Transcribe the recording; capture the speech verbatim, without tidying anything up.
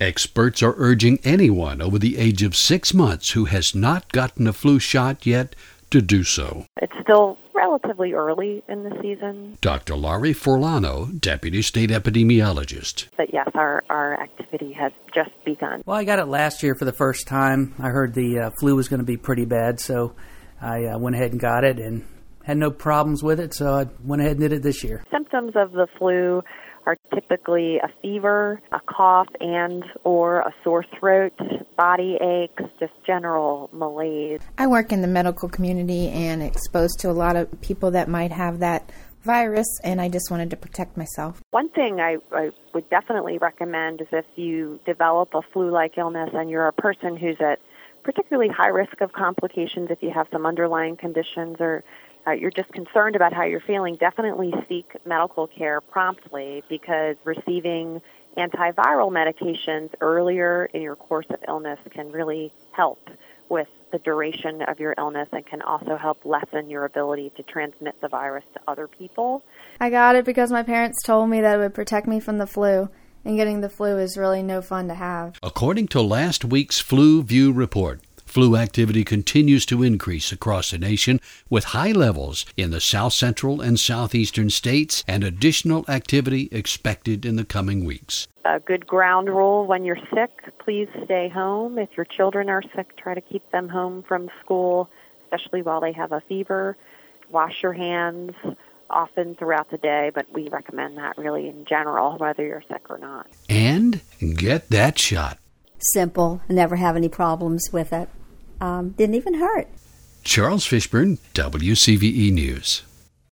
Experts are urging anyone over the age of six months who has not gotten a flu shot yet to do so. It's still relatively early in the season. Doctor Laurie Forlano, Deputy State Epidemiologist. But yes, our, our activity has just begun. Well, I got it last year for the first time. I heard the uh, flu was going to be pretty bad, so I uh, went ahead and got it and had no problems with it, so I went ahead and did it this year. Symptoms of the flu are typically a fever, a cough, and or a sore throat, body aches, just general malaise. I work in the medical community and exposed to a lot of people that might have that virus, and I just wanted to protect myself. One thing I, I would definitely recommend is if you develop a flu-like illness and you're a person who's at particularly high risk of complications, if you have some underlying conditions or Uh, you're just concerned about how you're feeling, definitely seek medical care promptly, because receiving antiviral medications earlier in your course of illness can really help with the duration of your illness and can also help lessen your ability to transmit the virus to other people. I got it because my parents told me that it would protect me from the flu, and getting the flu is really no fun to have. According to last week's Flu View report, flu activity continues to increase across the nation, with high levels in the south central and southeastern states and additional activity expected in the coming weeks. A good ground rule: when you're sick, please stay home. If your children are sick, try to keep them home from school, especially while they have a fever. Wash your hands often throughout the day, but we recommend that really in general, whether you're sick or not. And get that shot. Simple. Never have any problems with it. Um, didn't even hurt. Charles Fishburne, W C V E News.